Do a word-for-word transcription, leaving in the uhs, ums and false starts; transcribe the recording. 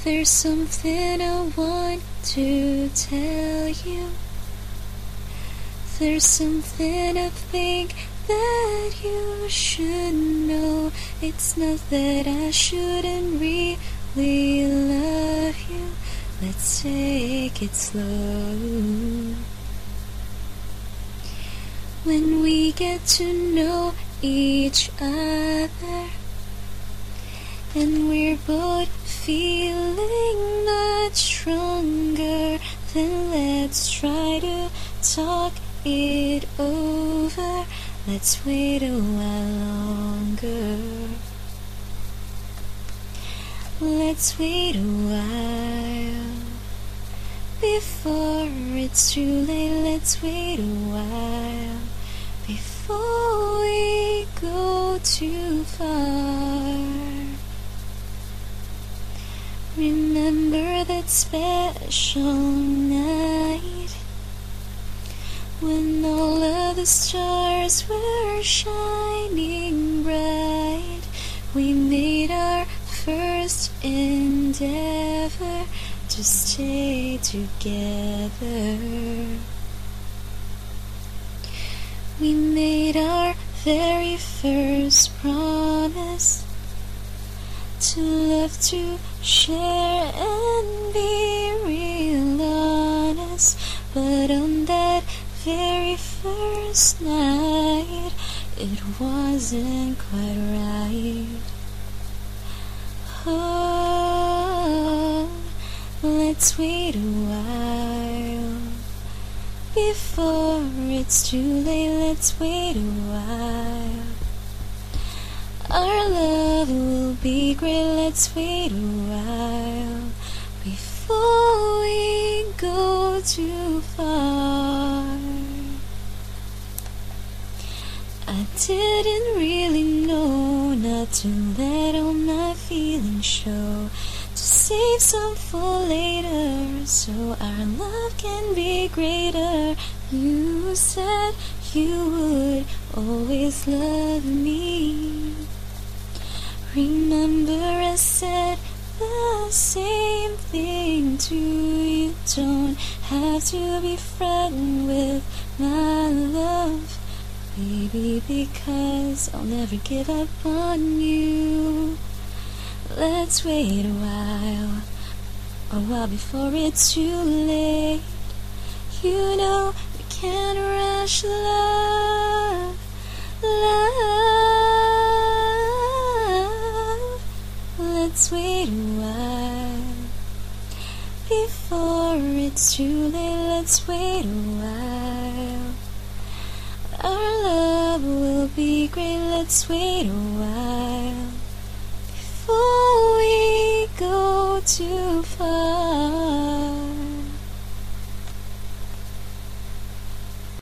There's something I want to tell you. There's something I think that you should know. It's not that I shouldn't really love you. Let's take it slow. When we get to know each other, and we're both feeling much stronger, then let's try to talk it over. Let's wait a while longer. Let's wait a while before it's too late. Let's wait a while before we go too far. Remember that special night when all of the stars were shining bright. We made our first endeavor to stay together. We made our very first promise to love, to share and be real honest. But on that very first night, it wasn't quite right. Oh, let's wait a while before it's too late. Let's wait a while. Our love will be great. Let's wait a while before we go too far. I didn't really know not to let all my feelings show, to save some for later, so our love can be greater. You said you would always love me. Remember I said the same thing to you. Don't have to be frightened with my love, baby, because I'll never give up on you. Let's wait a while, a while before it's too late. You know we can't rush love, love. Let's wait a while before it's too late. Let's wait a while. Our love will be great. Let's wait a while before we go too far.